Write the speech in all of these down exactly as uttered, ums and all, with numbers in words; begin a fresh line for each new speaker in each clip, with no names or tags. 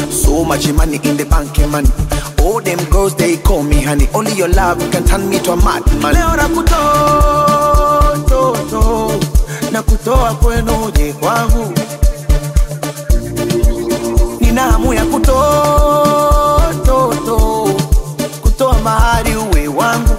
So much money in the bank, money. All them girls, they call me honey. Only your love can turn me to a madman. Leo nakutoa, to, to. Nakutoa kwenu je kwangu. Nina hamu ya kutoa, to, to. Kutoa mahari uwe wangu.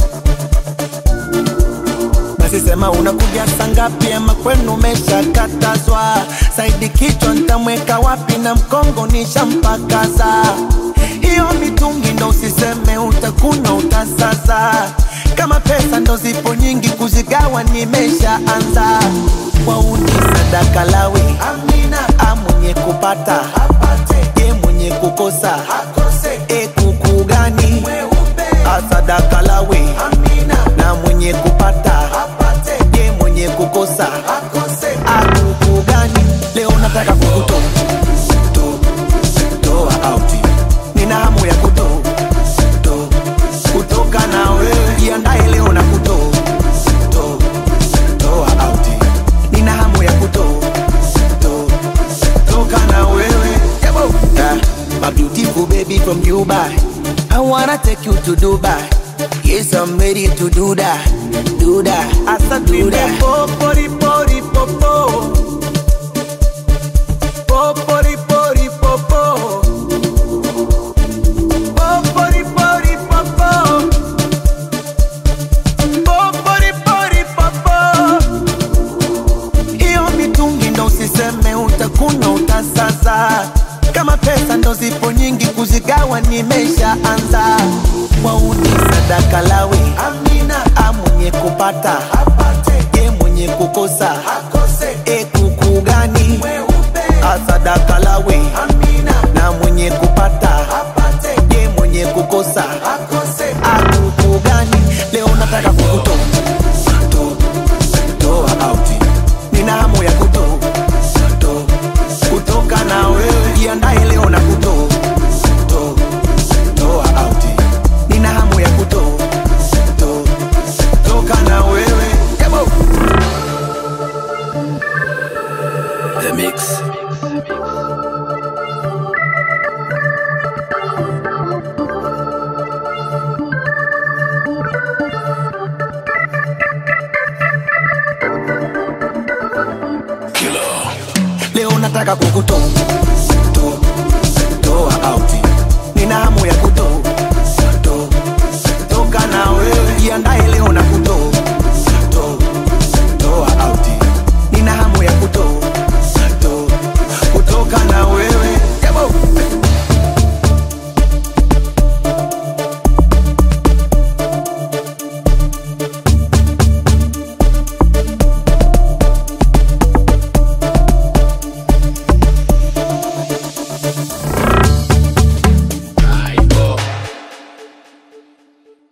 Basi sema unakuja saa ngapi ama kwenu umeshakatazwa. Saidi kichwa nitamweka wapi na mkongo nishampakaza. Hiyo mitungi ndo usiseme utakuna utasaza. Kama pesa ndo zipo nyingi kuzigawa nimeshaanza. Wauni sadaka lawe amina. Mwenye kupata apate, ye mwenye kukosa akose. E kuku gani sadaka lawe amina. Na mwenye kupata apate, ye mwenye kukosa akose. Akuku gani leo nataka kukutoa to, toa out. Nina hamu ya kutoa to, kutoka na wewe. Jiandae leo na kutoa to, toa out. Nina hamu ya kutoa to, kutoka na wewe. Yeah, my beautiful baby from Dubai, I wanna take you to Dubai. Yes, I'm ready to do that, do that, I said do that. Popori, pori, popo. Popori, pori, popo. Popori, pori, popo. Popori, pori, popo. Iyo mitungi ndo usiseme utakuna utasaza. Kama pesa ndo zipo nyingi kuzigawa nimeshaanza. Wauni sadaka lawe amina. Mwenye kupata apate, ye mwenye kukosa akose. E kuku gani sadaka lawe amina. Na mwenye kupata apate, ye mwenye kukosa akose. Akuku gani leo nataka kukutoa to, toa out. Nina hamu ya kutoa to, kutoka na wewe. Jiandae leo na kutoa to, toa out. Nina hamu ya kutoa to, kutoka na wewe. Yabo The Mix. Leo nataka kukutoa to, toa out. Nina hamu ya kutoa to, toka na wewe. Jiandae